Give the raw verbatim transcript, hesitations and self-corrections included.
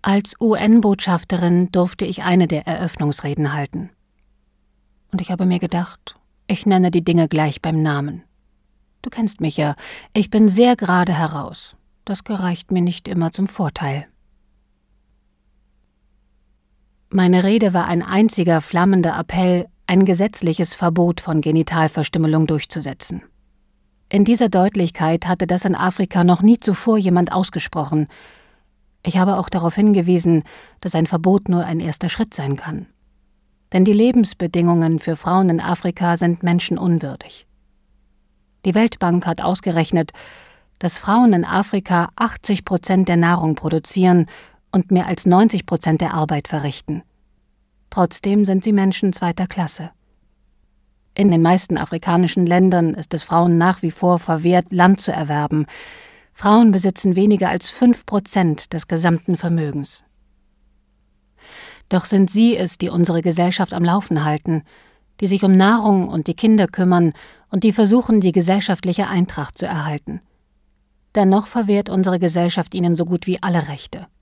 Als U N-Botschafterin durfte ich eine der Eröffnungsreden halten. Und ich habe mir gedacht, ich nenne die Dinge gleich beim Namen. Du kennst mich ja, ich bin sehr gerade heraus. Das gereicht mir nicht immer zum Vorteil. Meine Rede war ein einziger flammender Appell, ein gesetzliches Verbot von Genitalverstümmelung durchzusetzen. In dieser Deutlichkeit hatte das in Afrika noch nie zuvor jemand ausgesprochen. Ich habe auch darauf hingewiesen, dass ein Verbot nur ein erster Schritt sein kann. Denn die Lebensbedingungen für Frauen in Afrika sind menschenunwürdig. Die Weltbank hat ausgerechnet, dass Frauen in Afrika achtzig Prozent der Nahrung produzieren und mehr als neunzig Prozent der Arbeit verrichten. Trotzdem sind sie Menschen zweiter Klasse. In den meisten afrikanischen Ländern ist es Frauen nach wie vor verwehrt, Land zu erwerben. Frauen besitzen weniger als fünf Prozent des gesamten Vermögens. Doch sind sie es, die unsere Gesellschaft am Laufen halten, die sich um Nahrung und die Kinder kümmern und die versuchen, die gesellschaftliche Eintracht zu erhalten. Dennoch verwehrt unsere Gesellschaft ihnen so gut wie alle Rechte.